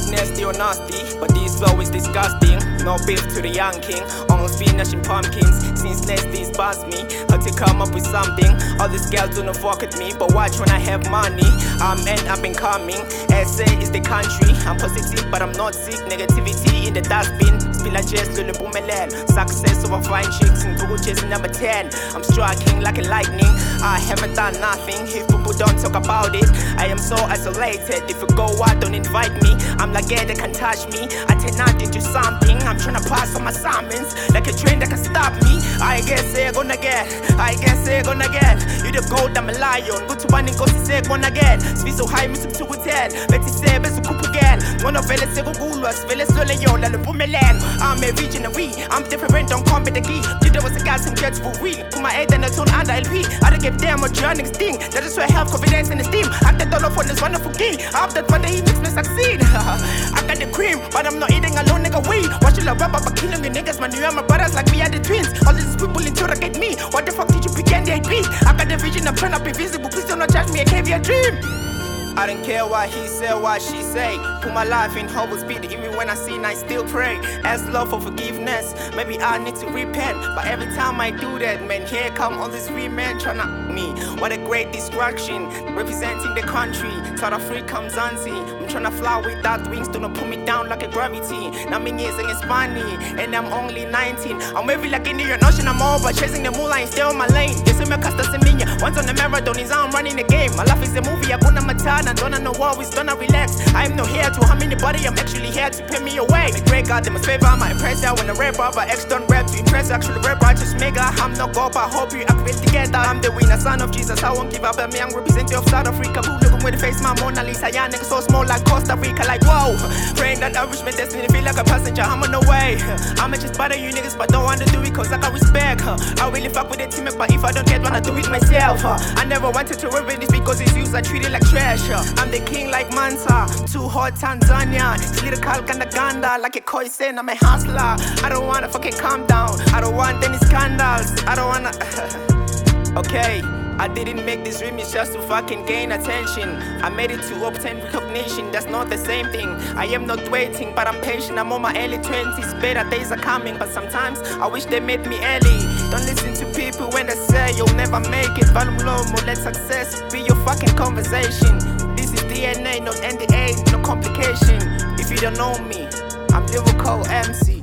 nasty or nasty, but this flow is disgusting. No beef to the young king, only spinach and pumpkins. Since nasty's past me, had to come up with something. All these girls do not fuck with me, but watch when I have money. I'm end up incoming. SA is the country. I'm positive, but I'm not sick. Negativity in the dustbin. Spill a jest to the boomerang. Success over fine chicks and Google chasing number 10. I'm striking like a lightning. I haven't done nothing. If people don't talk about it, I am so isolated. If you go out, don't invite me. I'm like, yeah, they can touch me. I turn out into something. I'm trying to pass on my summons like a train that can stop me. I guess they're gonna get. You the gold, I'm a lion. Go to one and go to say gonna get. Speed so high, miss to hotel. Let's say, best to coop again. One of Vele Sego Gulwas, Vele Sole Yola, the Boomerang. I'm a visionary. I'm different, don't come with the key. There was a gas and jets for real. Put my head and a tone under LP. I don't give them a journey sting. That is why I have confidence in the steam. I get all for this wonderful game. I have that for the makes me succeed. I got the cream, but I'm not eating alone, nigga. We watching the rap about killing the niggas. Man, you are my brothers like we are the twins. All these people interrogate me. What the fuck did you begin the beat? I got the vision, I'm trying to be visible. Please do not judge me, I gave you a dream. I don't care what he said, what she say. Put my life in hope speed, even when I sin, I still pray. Ask Lord for forgiveness, maybe I need to repent. But every time I do that, man, here come all these three men tryna me. What a great distraction, representing the country. South Africa, Mzansi. I'm tryna fly without wings, do not put me down like a gravity. Now me years and it's funny, and I'm only 19. I'm maybe like in the ocean, I'm over chasing the moonlight, still in my lane. Yes, I'm a casta seminia. Once on the marathon, is I'm running the game. My life is a movie, I put on my time. I don't know always gonna relax. I'm not here to harm anybody, I'm actually here to pay me away. The great God, they must favor my impress out when I rap up. X don't rap to impress, actually rap righteous mega. I'm not go, but I hope you act together. I'm the winner, son of Jesus, I won't give up. I'm young representative of South Africa. Who looking with the face, my Mona Lisa. Young nigga so small like Costa Rica, like whoa. Praying that I reach my destiny, feel like a passenger, I'm on the way. I'ma just bother you niggas, but don't wanna do it cause I got respect. I really fuck with the team, but if I don't get one, I do it myself. I never wanted to reveal this because it's used, I treat it like trash. I'm the king like Mansa, too hot Tanzania. Little Kalkandaganda, like a koi saying I'm a hustler. I don't wanna fucking calm down. I don't want any scandals. I don't wanna. Okay, I didn't make this remix just to fucking gain attention. I made it to obtain recognition, that's not the same thing. I am not waiting, but I'm patient. I'm on my early 20s, better days are coming. But sometimes I wish they made me early. Don't listen to people when they say you'll never make it. Volume low, more let success be your fucking conversation. This is DNA, not NDA, no complication. If you don't know me, I'm Lyrical MC.